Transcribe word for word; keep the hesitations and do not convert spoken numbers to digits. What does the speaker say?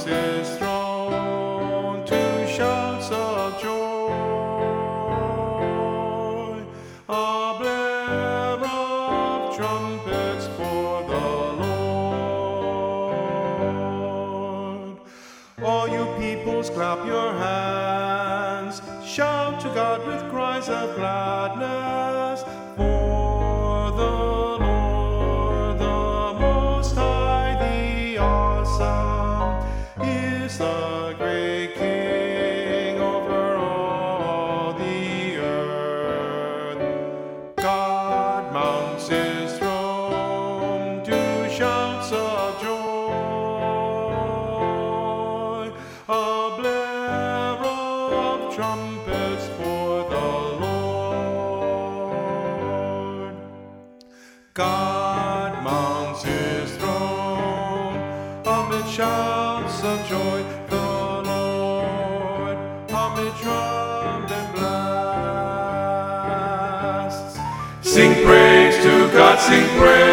mounts his throne to shouts of joy. A blare of trumpets for the Lord. All you peoples, clap your hands, shout to God with cries of gladness, for the Lord, the Most High, the Awesome, is the great King over all the earth. God mounts his throne to shouts of joy. A blare of trumpets for the Lord. God mounts his throne amid shouts of joy. The Lord amid trumpet blasts. Sing praise to God, sing praise.